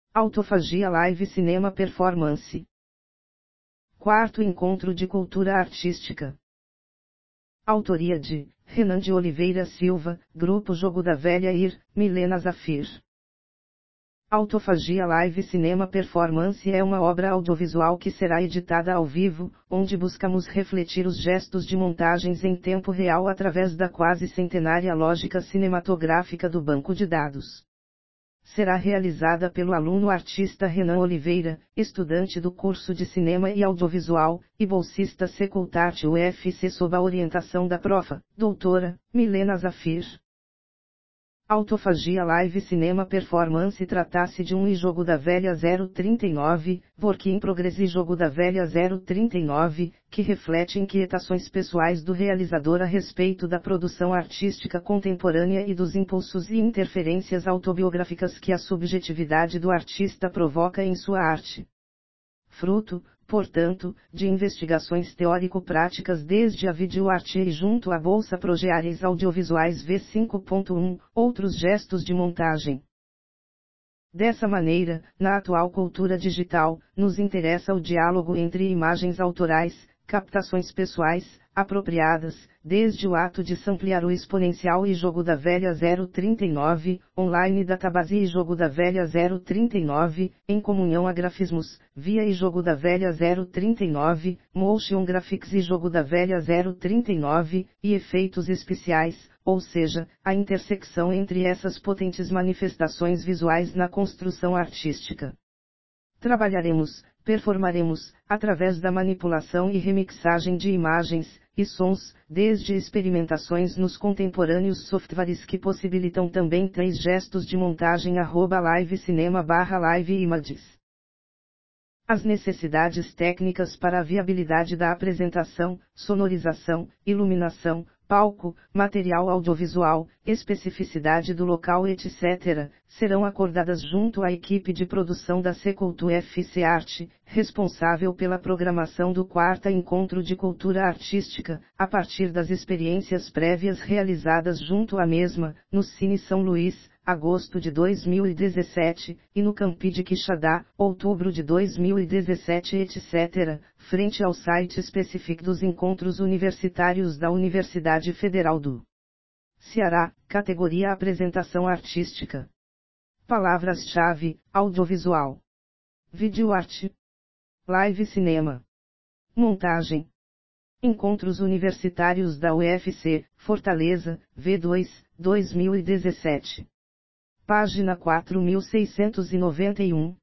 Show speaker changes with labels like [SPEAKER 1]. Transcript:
[SPEAKER 1] Autofagia Live Cinema Performance. Quarto Encontro de Cultura Artística. Autoria de Renan de Oliveira Silva, Grupo Jogo da Velha IR, Milena Zafir. Autofagia Live Cinema Performance é uma obra audiovisual que será editada ao vivo, onde buscamos refletir os gestos de montagens em tempo real através da quase centenária lógica cinematográfica do banco de dados. Será realizada pelo aluno artista Renan Oliveira, estudante do curso de Cinema e Audiovisual, e bolsista Secultart UFC sob a orientação da profa, doutora, Milena Zafir. Autofagia Live Cinema Performance trata-se de um Jogo da Velha 039, Work in Progress Jogo da Velha 039, que reflete inquietações pessoais do realizador a respeito da produção artística contemporânea e dos impulsos e interferências autobiográficas que a subjetividade do artista provoca em sua arte. Fruto, portanto, de investigações teórico-práticas desde a videoarte e junto à Bolsa Progeares Audiovisuais V5.1, outros gestos de montagem. Dessa maneira, na atual cultura digital, nos interessa o diálogo entre imagens autorais, captações pessoais, apropriadas, desde o ato de samplear o exponencial e Jogo da Velha 039, online database e Jogo da Velha 039, em comunhão a grafismos, via e Jogo da Velha 039, motion graphics e Jogo da Velha 039, e efeitos especiais, ou seja, a intersecção entre essas potentes manifestações visuais na construção artística. Trabalharemos, performaremos, através da manipulação e remixagem de imagens e sons, desde experimentações nos contemporâneos softwares que possibilitam também 3 gestos de montagem @live cinema/live images. As necessidades técnicas para a viabilidade da apresentação, sonorização, iluminação, palco, material audiovisual, especificidade do local etc., serão acordadas junto à equipe de produção da Secultu FC Arte, responsável pela programação do 4º Encontro de Cultura Artística, a partir das experiências prévias realizadas junto à mesma, no Cine São Luís, agosto de 2017, e no Campi de Quixadá, outubro de 2017 etc., frente ao site específico dos encontros universitários da Universidade Federal do Ceará, categoria Apresentação Artística. Palavras-chave: audiovisual, videoarte, live cinema, montagem. Encontros Universitários da UFC, Fortaleza, V2, 2017. Página 4691.